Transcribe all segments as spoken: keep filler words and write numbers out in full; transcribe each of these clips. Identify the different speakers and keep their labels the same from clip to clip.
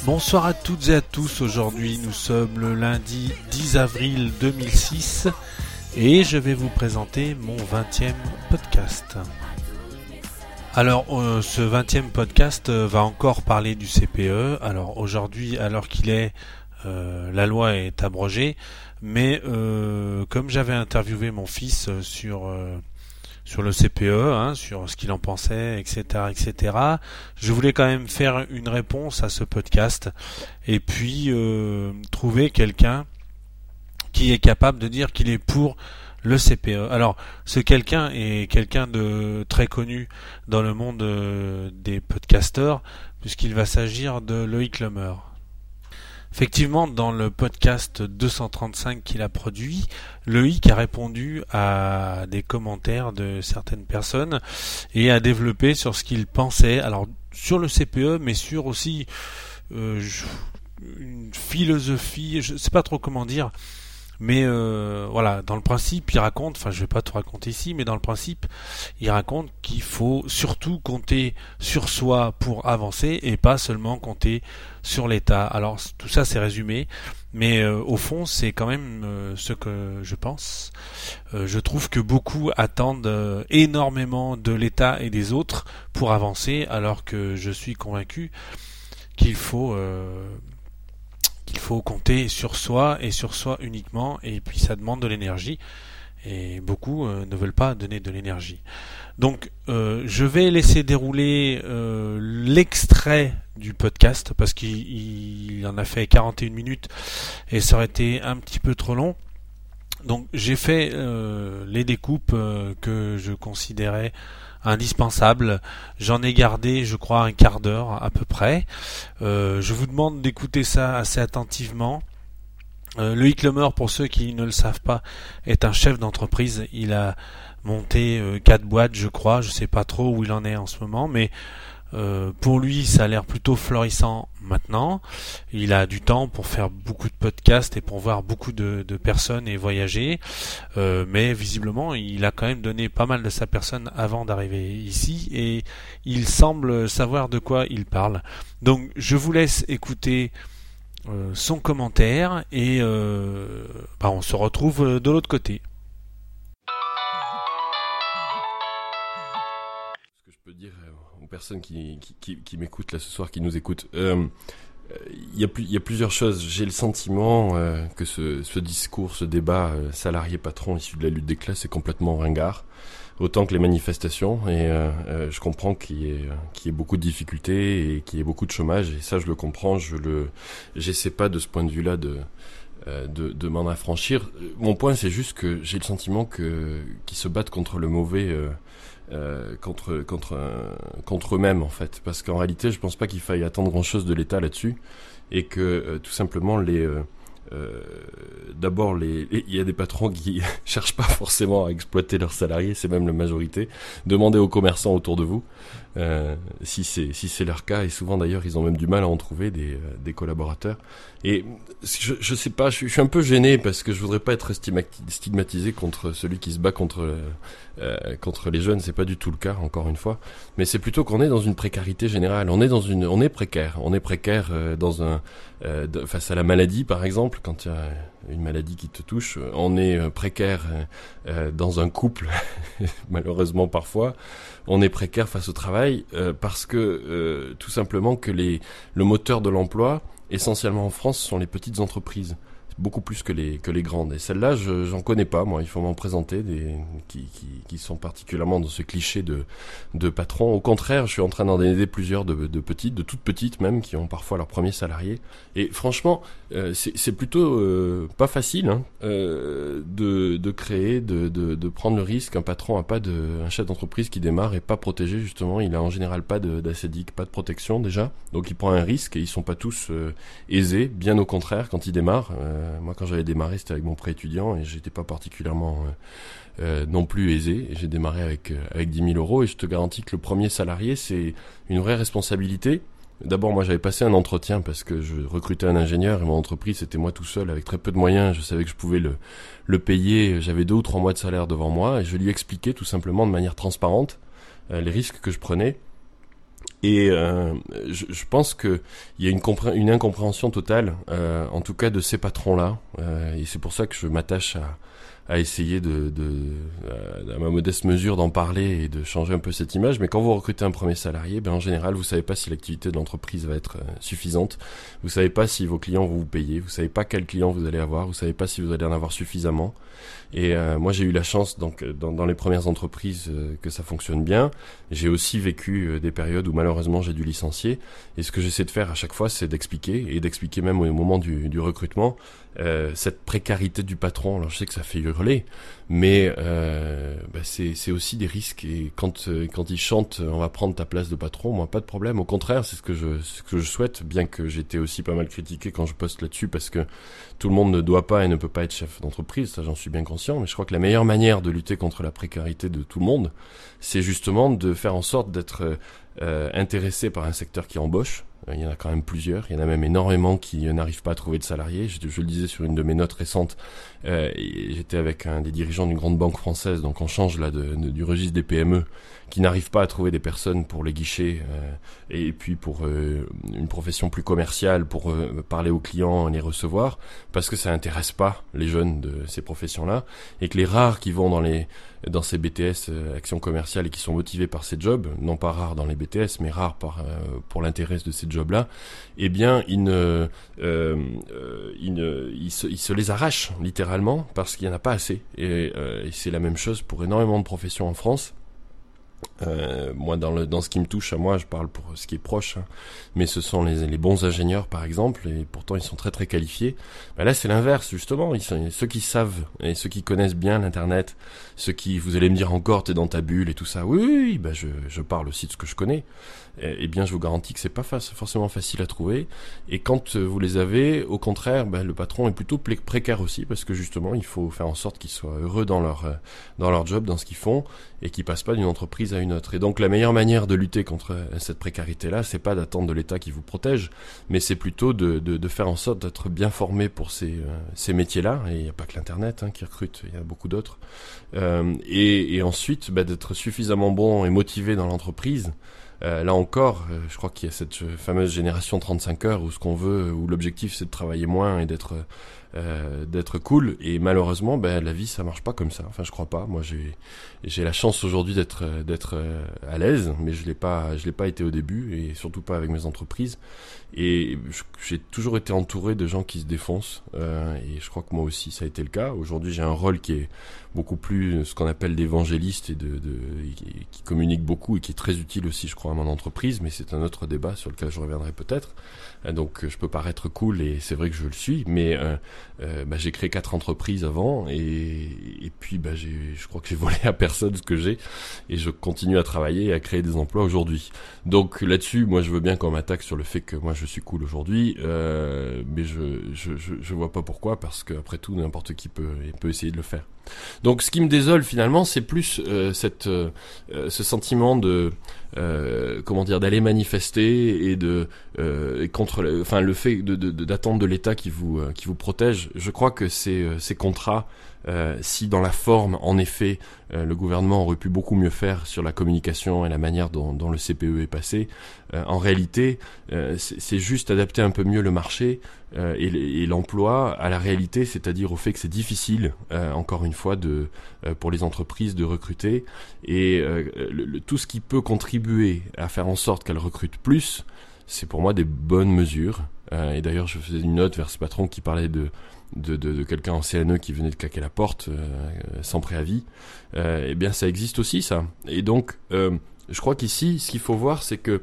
Speaker 1: Bonsoir à toutes et à tous, aujourd'hui nous sommes le lundi dix avril deux mille six et je vais vous présenter mon vingtième podcast. Alors euh, ce vingtième podcast euh, va encore parler du C P E. Alors aujourd'hui, alors qu'il est, euh, la loi est abrogée, mais euh, comme j'avais interviewé mon fils euh, sur... Euh, sur le C P E, hein, sur ce qu'il en pensait, et cetera, et cetera. Je voulais quand même faire une réponse à ce podcast et puis euh, trouver quelqu'un qui est capable de dire qu'il est pour le C P E. Alors, ce quelqu'un est quelqu'un de très connu dans le monde euh, des podcasteurs, puisqu'il va s'agir de Loïc Lemer. Effectivement, dans le podcast deux cent trente-cinq qu'il a produit, Loïc a répondu à des commentaires de certaines personnes et a développé sur ce qu'il pensait, alors sur le C P E, mais sur aussi euh, une philosophie, je sais pas trop comment dire, mais euh, voilà, dans le principe, il raconte, enfin je vais pas tout raconter ici, mais dans le principe, il raconte qu'il faut surtout compter sur soi pour avancer et pas seulement compter sur l'État. Alors tout ça c'est résumé, mais euh, au fond c'est quand même euh, ce que je pense. Euh, je trouve que beaucoup attendent euh, énormément de l'État et des autres pour avancer, alors que je suis convaincu qu'il faut... Euh, qu'il faut compter sur soi et sur soi uniquement, et puis ça demande de l'énergie et beaucoup euh, ne veulent pas donner de l'énergie. Donc euh, je vais laisser dérouler euh, l'extrait du podcast parce qu'il il en a fait quarante et une minutes et ça aurait été un petit peu trop long. Donc j'ai fait euh, les découpes euh, que je considérais indispensables. J'en ai gardé, je crois, un quart d'heure à peu près. Euh, je vous demande d'écouter ça assez attentivement. Euh, Loïc Lemer, pour ceux qui ne le savent pas, est un chef d'entreprise. Il a monté euh, quatre boîtes, je crois. Je sais pas trop où il en est en ce moment, mais Euh, pour lui, ça a l'air plutôt florissant maintenant. Il a du temps pour faire beaucoup de podcasts et pour voir beaucoup de, de personnes et voyager. Euh, mais visiblement, il a quand même donné pas mal de sa personne avant d'arriver ici et il semble savoir de quoi il parle. Donc, je vous laisse écouter euh, son commentaire et euh, bah, on se retrouve de l'autre côté.
Speaker 2: Ce que je peux dire aux personnes qui, qui, qui, qui m'écoutent là ce soir, qui nous écoutent, euh, il y a plus, il y a plusieurs choses. J'ai le sentiment euh, que ce, ce discours, ce débat euh, salarié-patron issu de la lutte des classes est complètement ringard, autant que les manifestations. Et euh, euh, je comprends qu'il y ait, qu'il y ait beaucoup de difficultés et qu'il y ait beaucoup de chômage. Et ça, je le comprends. Je le, j'essaie pas de ce point de vue-là de de, de m'en affranchir. Mon point, c'est juste que j'ai le sentiment que qu'ils se battent contre le mauvais. Euh, Euh, contre contre euh, contre eux-mêmes en fait, parce qu'en réalité je pense pas qu'il faille attendre grand chose de l'État là-dessus et que euh, tout simplement les euh, euh, d'abord les il y a des patrons qui cherchent pas forcément à exploiter leurs salariés, c'est même la majorité. Demandez aux commerçants autour de vous euh, si c'est si c'est leur cas, et souvent d'ailleurs ils ont même du mal à en trouver des euh, des collaborateurs. Et je je sais pas, je, je suis un peu gêné parce que je voudrais pas être stigmatisé contre celui qui se bat contre euh, Euh, contre les jeunes. C'est pas du tout le cas, encore une fois, mais c'est plutôt qu'on est dans une précarité générale. On est dans une, on est précaire, on est précaire euh, dans un, euh, de, face à la maladie par exemple, quand il y a une maladie qui te touche, on est euh, précaire euh, dans un couple, malheureusement parfois, on est précaire face au travail euh, parce que euh, tout simplement que les, le moteur de l'emploi, essentiellement en France, sont les petites entreprises. Beaucoup plus que les que les grandes, et celles-là je, j'en connais pas moi. Il faut m'en présenter des qui qui qui sont particulièrement dans ce cliché de de patron. Au contraire, je suis en train d'en aider plusieurs de de petites, de toutes petites même, qui ont parfois leurs premiers salariés. Et franchement, euh, c'est c'est plutôt euh, pas facile hein, euh, de de créer, de de de prendre le risque. Un patron a pas de un chef d'entreprise qui démarre et pas protégé justement. Il a en général pas de d'assédic, pas de protection déjà. Donc il prend un risque et ils sont pas tous euh, aisés. Bien au contraire, quand ils démarrent. Euh, Moi, quand j'avais démarré, c'était avec mon prêt étudiant et j'étais pas particulièrement euh, euh, non plus aisé. Et j'ai démarré avec euh, avec dix mille euros et je te garantis que le premier salarié, c'est une vraie responsabilité. D'abord, moi, j'avais passé un entretien parce que je recrutais un ingénieur et mon entreprise, c'était moi tout seul avec très peu de moyens. Je savais que je pouvais le le payer. J'avais deux ou trois mois de salaire devant moi et je lui expliquais tout simplement de manière transparente euh, les risques que je prenais. Et euh, je, je pense que il y a une, compré- une incompréhension totale, euh, en tout cas de ces patrons-là, euh, et c'est pour ça que je m'attache à, à essayer de, de, à, à ma modeste mesure d'en parler et de changer un peu cette image. Mais quand vous recrutez un premier salarié, ben en général, vous savez pas si l'activité de l'entreprise va être euh, suffisante, vous savez pas si vos clients vont vous payer, vous savez pas quels clients vous allez avoir, vous savez pas si vous allez en avoir suffisamment. Et euh, moi, j'ai eu la chance, donc, dans, dans les premières entreprises, euh, que ça fonctionne bien. J'ai aussi vécu euh, des périodes où malheureusement j'ai dû licencier. Et ce que j'essaie de faire à chaque fois, c'est d'expliquer, et d'expliquer même au moment du, du recrutement, euh, cette précarité du patron. Alors je sais que ça fait hurler, mais euh, bah, c'est, c'est aussi des risques. Et quand euh, quand ils chantent, on va prendre ta place de patron, moi pas de problème. Au contraire, c'est ce que je ce que je souhaite. Bien que j'étais aussi pas mal critiqué quand je poste là-dessus, parce que tout le monde ne doit pas et ne peut pas être chef d'entreprise. Ça, j'en suis bien conscient. Mais je crois que la meilleure manière de lutter contre la précarité de tout le monde, c'est justement de faire en sorte d'être euh, intéressé par un secteur qui embauche. Il y en a quand même plusieurs, il y en a même énormément qui n'arrivent pas à trouver de salariés. Je, je le disais sur une de mes notes récentes, euh, j'étais avec un des dirigeants d'une grande banque française, donc on change là de, de, du registre des P M E, qui n'arrivent pas à trouver des personnes pour les guichets, euh, et puis pour euh, une profession plus commerciale, pour euh, parler aux clients et les recevoir, parce que ça intéresse pas les jeunes de ces professions-là, et que les rares qui vont dans les dans ces B T S euh, actions commerciales et qui sont motivés par ces jobs, non pas rares dans les B T S, mais rares par, euh, pour l'intérêt de ces jobs-là, eh bien, ils, ne, euh, euh, ils, ne, ils, se, ils se les arrachent, littéralement, parce qu'il n'y en a pas assez. Et, euh, et c'est la même chose pour énormément de professions en France. Euh, moi, dans, le, dans ce qui me touche à moi, je parle pour ce qui est proche, hein, mais ce sont les, les bons ingénieurs, par exemple, et pourtant ils sont très très qualifiés. Ben là, c'est l'inverse, justement. Ils sont, ceux qui savent et ceux qui connaissent bien l'internet, ceux qui, vous allez me dire encore, t'es dans ta bulle et tout ça. Oui, oui, oui ben je, je parle aussi de ce que je connais. Eh, eh bien, je vous garantis que c'est pas fa- forcément facile à trouver. Et quand vous les avez, au contraire, ben, le patron est plutôt plé- précaire aussi, parce que justement, il faut faire en sorte qu'ils soient heureux dans leur dans leur job, dans ce qu'ils font, et qu'ils passent pas d'une entreprise à une autre. Et donc la meilleure manière de lutter contre cette précarité-là, c'est pas d'attendre de l'État qui vous protège, mais c'est plutôt de, de, de faire en sorte d'être bien formé pour ces, euh, ces métiers-là. Et il n'y a pas que l'Internet hein, qui recrute, il y a beaucoup d'autres. Euh, et, et ensuite, bah, d'être suffisamment bon et motivé dans l'entreprise. Euh, là encore, euh, je crois qu'il y a cette fameuse génération trente-cinq heures où ce qu'on veut, où l'objectif c'est de travailler moins et d'être euh, d'être cool. Et malheureusement, ben la vie ça marche pas comme ça. Enfin, je crois pas. Moi, j'ai j'ai la chance aujourd'hui d'être d'être euh, à l'aise, mais je l'ai pas je l'ai pas été au début et surtout pas avec mes entreprises. Et je, j'ai toujours été entouré de gens qui se défoncent. Euh, et je crois que moi aussi ça a été le cas. Aujourd'hui, j'ai un rôle qui est beaucoup plus ce qu'on appelle d'évangéliste et de, de et qui communique beaucoup et qui est très utile aussi, je crois, à mon entreprise, mais c'est un autre débat sur lequel je reviendrai peut-être. Donc je peux paraître cool et c'est vrai que je le suis, mais euh, euh, bah, j'ai créé quatre entreprises avant et, et puis bah, j'ai, je crois que j'ai volé à personne ce que j'ai et je continue à travailler et à créer des emplois aujourd'hui. Donc là-dessus, moi je veux bien qu'on m'attaque sur le fait que moi je suis cool aujourd'hui, euh, mais je, je, je, je vois pas pourquoi, parce qu'après tout n'importe qui peut, peut essayer de le faire. Donc ce qui me désole finalement, c'est plus euh, cette, euh, ce sentiment de euh, comment dire d'aller manifester et de euh, et contre, le, enfin le fait de, de, de d'attendre de l'État qui vous euh, qui vous protège. Je crois que ces ces contrats, euh, si dans la forme en effet euh, le gouvernement aurait pu beaucoup mieux faire sur la communication et la manière dont, dont le C P E est passé, euh, en réalité euh, c'est, c'est juste adapter un peu mieux le marché euh, et, et l'emploi à la réalité, c'est-à-dire au fait que c'est difficile, euh, encore une fois, de euh, pour les entreprises de recruter et euh, le, le, tout ce qui peut contribuer à faire en sorte qu'elles recrutent plus, c'est pour moi des bonnes mesures. Euh, et d'ailleurs, je faisais une note vers ce patron qui parlait de de, de, de quelqu'un en C N E qui venait de claquer la porte euh, sans préavis. Euh, eh bien, ça existe aussi, ça. Et donc, euh, je crois qu'ici, ce qu'il faut voir, c'est que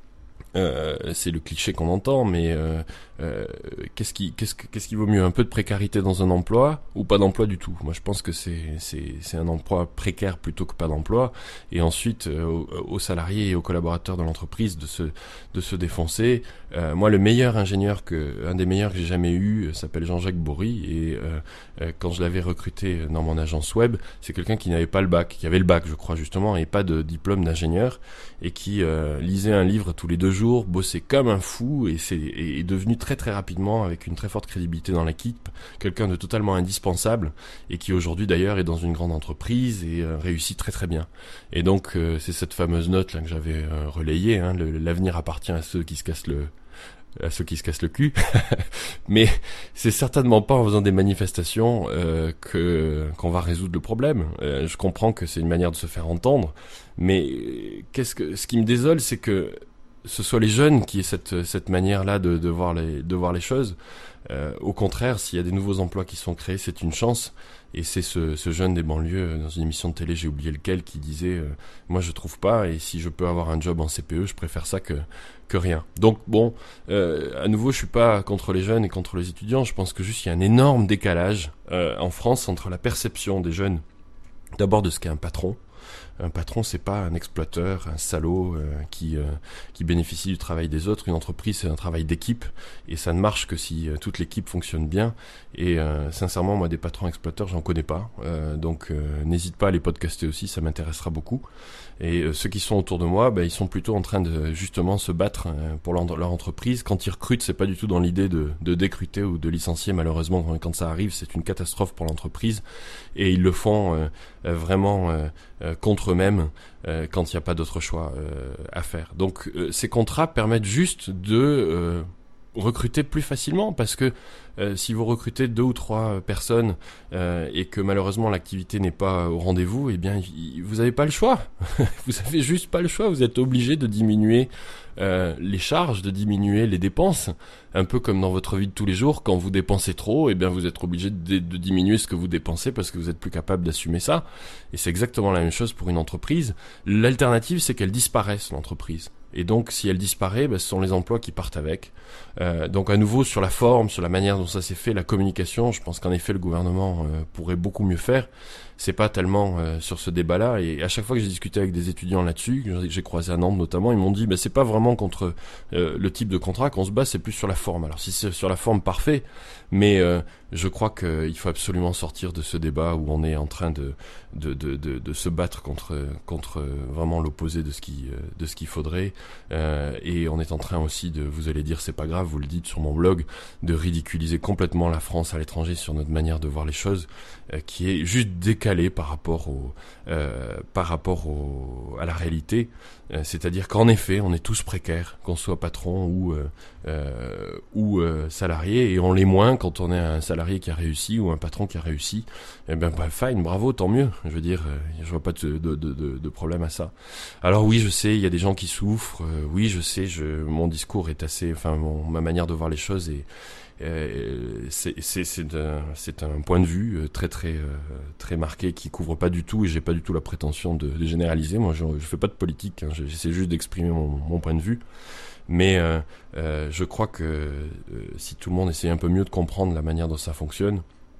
Speaker 2: Euh, c'est le cliché qu'on entend, mais euh, euh, qu'est-ce qui, qu'est-ce, qu'est-ce qui vaut mieux, un peu de précarité dans un emploi ou pas d'emploi du tout? Moi, je pense que c'est, c'est, c'est un emploi précaire plutôt que pas d'emploi. Et ensuite, euh, aux, aux salariés et aux collaborateurs de l'entreprise de se, de se défoncer. Euh, moi, le meilleur ingénieur que, un des meilleurs que j'ai jamais eu, s'appelle Jean-Jacques Bory. Et euh, euh, quand je l'avais recruté dans mon agence web, c'est quelqu'un qui n'avait pas le bac, qui avait le bac, je crois justement, et pas de diplôme d'ingénieur, et qui euh, lisait un livre tous les deux jours, bossait comme un fou et c'est est devenu très très rapidement avec une très forte crédibilité dans l'équipe, quelqu'un de totalement indispensable et qui aujourd'hui d'ailleurs est dans une grande entreprise et euh, réussit très très bien. Et donc euh, c'est cette fameuse note là que j'avais euh, relayée, hein, le, l'avenir appartient à ceux qui se cassent le à ceux qui se cassent le cul, mais c'est certainement pas en faisant des manifestations euh, que qu'on va résoudre le problème. Euh, je comprends que c'est une manière de se faire entendre, mais qu'est-ce que ce qui me désole, c'est que ce soit les jeunes qui aient cette cette manière-là de de voir les de voir les choses. Euh, au contraire, s'il y a des nouveaux emplois qui sont créés, c'est une chance. Et c'est ce, ce jeune des banlieues, dans une émission de télé, j'ai oublié lequel, qui disait euh, « Moi, je trouve pas, et si je peux avoir un job en C P E, je préfère ça que, que rien. » Donc, bon, euh, à nouveau, je suis pas contre les jeunes et contre les étudiants. Je pense que juste, il y a un énorme décalage euh, en France entre la perception des jeunes, d'abord de ce qu'est un patron. Un patron, c'est pas un exploiteur, un salaud euh, qui euh, qui bénéficie du travail des autres. Une entreprise, c'est un travail d'équipe, et ça ne marche que si euh, toute l'équipe fonctionne bien. Et euh, sincèrement, moi, des patrons exploiteurs, j'en connais pas. Euh, donc, euh, n'hésite pas à les podcaster aussi, ça m'intéressera beaucoup. Et euh, ceux qui sont autour de moi, bah, ils sont plutôt en train de justement se battre euh, pour leur, leur entreprise. Quand ils recrutent, c'est pas du tout dans l'idée de, de décruter ou de licencier. Malheureusement, quand, quand ça arrive, c'est une catastrophe pour l'entreprise. Et ils le font euh, euh, vraiment euh, euh, contre eux-mêmes euh, quand il n'y a pas d'autre choix euh, à faire. Donc, euh, ces contrats permettent juste de euh, recruter plus facilement, parce que Euh, si vous recrutez deux ou trois personnes euh, et que malheureusement l'activité n'est pas au rendez-vous, eh bien y, vous n'avez pas le choix. Vous avez juste pas le choix. Vous êtes obligé de diminuer euh, les charges, de diminuer les dépenses, un peu comme dans votre vie de tous les jours. Quand vous dépensez trop, eh bien vous êtes obligé de, de diminuer ce que vous dépensez parce que vous êtes plus capable d'assumer ça. Et c'est exactement la même chose pour une entreprise. L'alternative, c'est qu'elle disparaisse, l'entreprise. Et donc, si elle disparaît, ben, ce sont les emplois qui partent avec. Euh, donc, à nouveau, sur la forme, sur la manière dont ça s'est fait, la communication, je pense qu'en effet, le gouvernement euh, pourrait beaucoup mieux faire. C'est pas tellement euh, sur ce débat-là. Et à chaque fois que j'ai discuté avec des étudiants là-dessus, que j'ai croisé à Nantes notamment, ils m'ont dit, ben, c'est pas vraiment contre euh, le type de contrat qu'on se bat, c'est plus sur la forme. Alors, si c'est sur la forme, parfait. Mais euh, je crois qu'il faut absolument sortir de ce débat où on est en train de de de de, de se battre contre contre vraiment l'opposé de ce qui de ce qu'il faudrait. Euh, et on est en train aussi de, vous allez dire, c'est pas grave, vous le dites sur mon blog, de ridiculiser complètement la France à l'étranger sur notre manière de voir les choses, euh, qui est juste décalée par rapport au euh, par rapport au à la réalité. Euh, c'est-à-dire qu'en effet, on est tous précaires, qu'on soit patron ou euh, euh, ou euh, salarié, et on l'est moins quand on est un salarié qui a réussi ou un patron qui a réussi. Eh ben, bah, fine, bravo, tant mieux. Je veux dire, euh, je vois pas de, de, de, de problème à ça. Alors oui, je sais, il y a des gens qui souffrent. Euh, oui, je sais, je, mon discours est assez, enfin, mon, ma manière de voir les choses est Euh, c'est, c'est, c'est, un, c'est un point de vue très très euh, très marqué qui couvre pas du tout, et j'ai pas du tout la prétention de, de généraliser. Moi, je, je fais pas de politique, hein, j'essaie juste d'exprimer mon, mon point de vue. Mais euh, euh, je crois que euh, si tout le monde essayait un peu mieux de comprendre la manière dont ça fonctionne,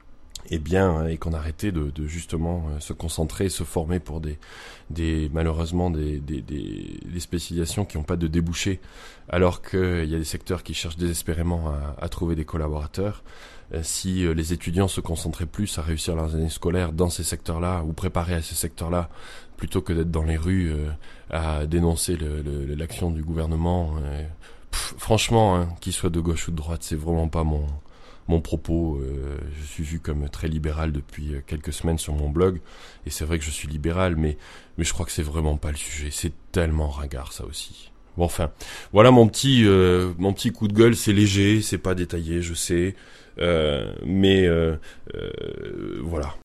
Speaker 2: eh bien, et qu'on arrêtait de, de justement euh, se concentrer et se former pour des, des malheureusement des, des, des, des spécialisations qui n'ont pas de débouchés, alors qu'il y a des secteurs qui cherchent désespérément à, à trouver des collaborateurs. Euh, si euh, les étudiants se concentraient plus à réussir leurs années scolaires dans ces secteurs-là, ou préparés à ces secteurs-là, plutôt que d'être dans les rues euh, à dénoncer le, le, l'action du gouvernement, euh, pff, franchement, hein, qu'il soit de gauche ou de droite, c'est vraiment pas mon... mon propos. Euh, je suis vu comme très libéral depuis quelques semaines sur mon blog, et c'est vrai que je suis libéral, mais mais je crois que c'est vraiment pas le sujet. C'est tellement ringard, ça aussi. Bon, enfin, voilà mon petit euh, mon petit coup de gueule. C'est léger, c'est pas détaillé, je sais, euh, mais euh, euh, voilà.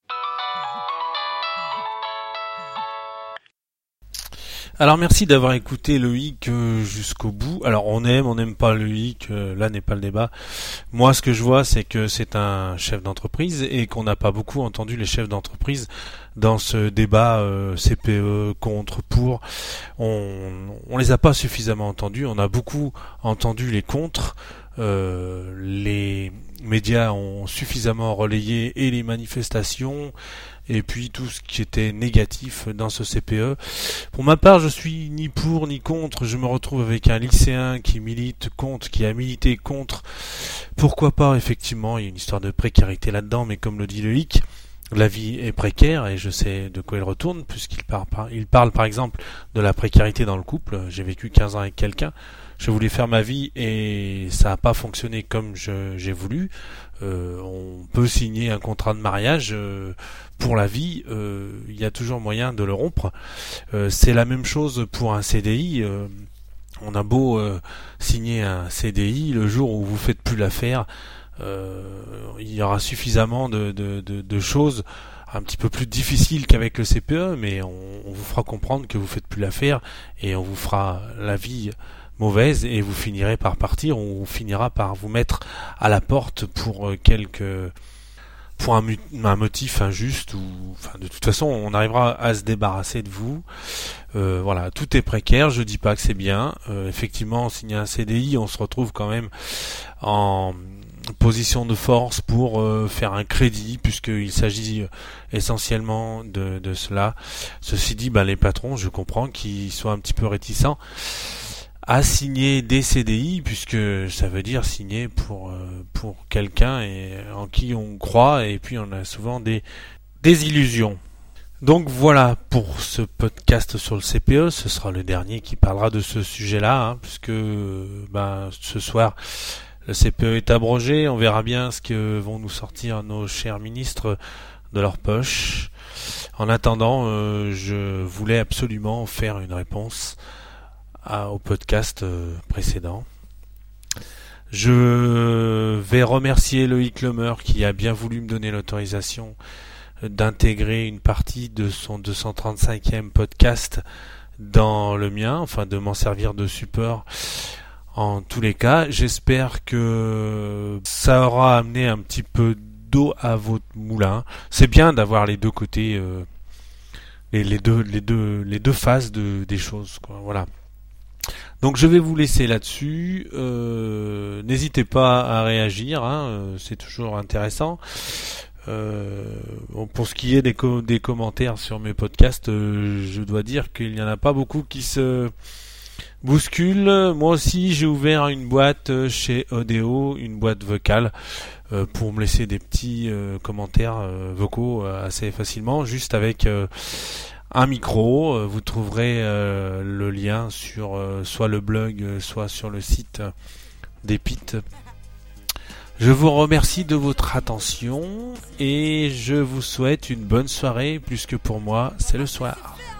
Speaker 1: Alors merci d'avoir écouté Loïc euh, jusqu'au bout. Alors on aime, on n'aime pas Loïc, euh, là n'est pas le débat. Moi ce que je vois c'est que c'est un chef d'entreprise et qu'on n'a pas beaucoup entendu les chefs d'entreprise dans ce débat euh, C P E contre pour. On on les a pas suffisamment entendus, on a beaucoup entendu les contre. Euh, les médias ont suffisamment relayé et les manifestations et puis tout ce qui était négatif dans ce C P E. Pour ma part, je suis ni pour ni contre. Je me retrouve avec un lycéen qui milite contre, qui a milité contre. Pourquoi pas, effectivement, il y a une histoire de précarité là-dedans, mais comme le dit Loïc, la vie est précaire et je sais de quoi il retourne puisqu'il parle par, il parle par exemple de la précarité dans le couple. J'ai vécu quinze ans avec quelqu'un, je voulais faire ma vie et ça n'a pas fonctionné comme je, j'ai voulu. Euh, on peut signer un contrat de mariage euh, pour la vie, euh, il y a toujours moyen de le rompre. Euh, c'est la même chose pour un C D I. Euh, on a beau euh, signer un C D I, le jour où vous faites plus l'affaire, euh, il y aura suffisamment de, de, de, de choses un petit peu plus difficiles qu'avec le C P E, mais on, on vous fera comprendre que vous faites plus l'affaire et on vous fera la vie mauvaise et vous finirez par partir, on finira par vous mettre à la porte pour quelques pour un, un motif injuste ou enfin de toute façon on arrivera à se débarrasser de vous. Euh, voilà, tout est précaire, je dis pas que c'est bien. Euh, effectivement, signer un C D I, on se retrouve quand même en position de force pour euh, faire un crédit puisqu'il s'agit essentiellement de, de cela. Ceci dit, ben, les patrons, je comprends qu'ils soient un petit peu réticents à signer des C D I puisque ça veut dire signer pour euh, pour quelqu'un et en qui on croit et puis on a souvent des des illusions. Donc voilà pour ce podcast sur le C P E, ce sera le dernier qui parlera de ce sujet-là hein, puisque ben ce soir le C P E est abrogé, on verra bien ce que vont nous sortir nos chers ministres de leur poche. En attendant, euh, je voulais absolument faire une réponse À, au podcast euh, précédent. Je vais remercier Loïc Lemer qui a bien voulu me donner l'autorisation d'intégrer une partie de son deux cent trente-cinquième podcast dans le mien, enfin de m'en servir de support en tous les cas. J'espère que ça aura amené un petit peu d'eau à votre moulin. C'est bien d'avoir les deux côtés, euh, les, les deux, les deux, les deux faces de, des choses, quoi. Voilà. Donc je vais vous laisser là-dessus. Euh, n'hésitez pas à réagir, hein, c'est toujours intéressant. Euh, bon, pour ce qui est des, co- des commentaires sur mes podcasts, euh, je dois dire qu'il n'y en a pas beaucoup qui se bousculent. Moi aussi, j'ai ouvert une boîte chez Odeo, une boîte vocale, euh, pour me laisser des petits euh, commentaires euh, vocaux euh, assez facilement, juste avec euh, un micro. Vous trouverez euh, le lien sur euh, soit le blog, euh, soit sur le site d'Epit. Je vous remercie de votre attention et je vous souhaite une bonne soirée, puisque pour moi, c'est le soir.